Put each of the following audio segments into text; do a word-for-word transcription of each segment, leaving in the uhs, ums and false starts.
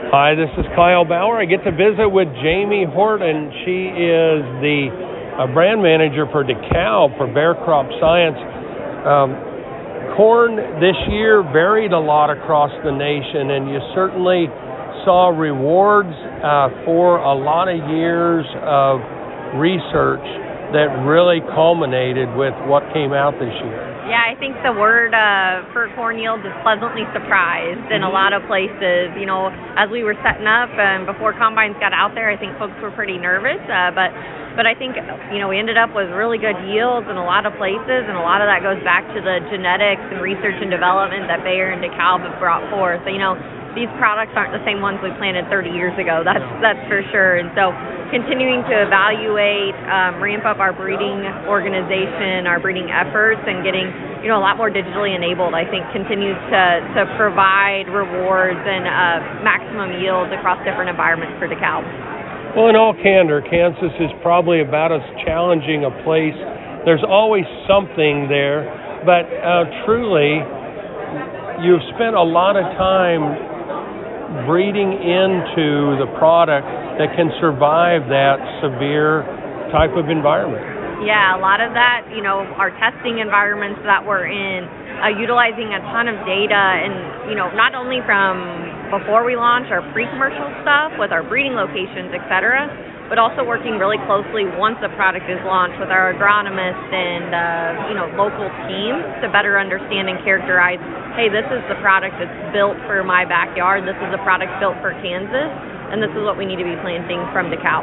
Hi, this is Kyle Bauer. I get to visit with Jamie Horton. She is the uh, brand manager for DeKalb for Bayer Crop Science. Um, corn this year varied a lot across the nation, and you certainly saw rewards uh, for a lot of years of research that really culminated with what came out this year. Yeah, I think the word uh, for corn yield is pleasantly surprised in a lot of places. You know, as we were setting up and before combines got out there, I think folks were pretty nervous. Uh, but but I think, you know, we ended up with really good yields in a lot of places, and a lot of that goes back to the genetics and research and development that Bayer and DeKalb have brought forth. So, you know, these products aren't the same ones we planted thirty years ago. That's that's for sure. And so continuing to evaluate, um, ramp up our breeding organization, our breeding efforts, and getting, you know, a lot more digitally enabled, I think continues to, to provide rewards and uh, maximum yields across different environments for DeKalb. Well, in all candor, Kansas is probably about as challenging a place. There's always something there, but uh, truly, you've spent a lot of time breeding into the product that can survive that severe type of environment. Yeah, a lot of that, you know, our testing environments that we're in, uh, utilizing a ton of data, and, you know, not only from before we launch our pre-commercial stuff with our breeding locations, et cetera, but also working really closely once the product is launched with our agronomists and, uh, you know, local teams to better understand and characterize, hey, this is the product that's built for my backyard, this is the product built for Kansas, and this is what we need to be planting from DeKalb.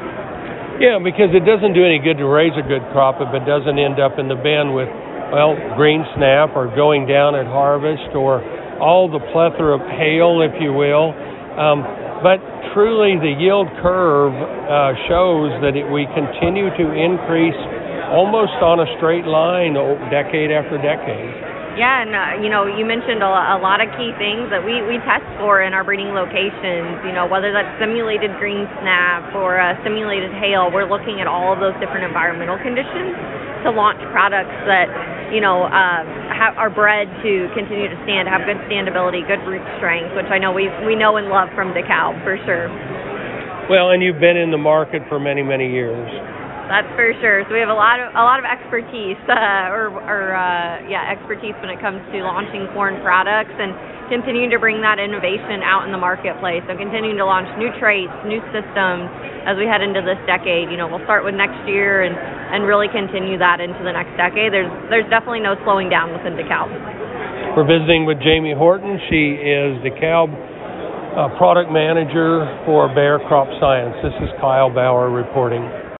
Yeah, because it doesn't do any good to raise a good crop if it doesn't end up in the bin with, well, green snap or going down at harvest or all the plethora of hail, if you will. Um, but truly the yield curve uh, shows that it, we continue to increase almost on a straight line decade after decade. Yeah, and uh, you know, you mentioned a, a lot of key things that we, we test for in our breeding locations. You know, whether that's simulated green snap or uh, simulated hail, we're looking at all of those different environmental conditions to launch products that, you know, uh, have, are bred to continue to stand, have good standability, good root strength, which I know we we know and love from DeKalb for sure. Well, and you've been in the market for many, many years. That's for sure. So we have a lot of a lot of expertise, uh, or, or uh, yeah, expertise when it comes to launching corn products and continuing to bring that innovation out in the marketplace. So continuing to launch new traits, new systems as we head into this decade. You know, we'll start with next year and, and really continue that into the next decade. There's there's definitely no slowing down within DeKalb. We're visiting with Jamie Horton. She is DeKalb uh, product manager for Bayer Crop Science. This is Kyle Bauer reporting.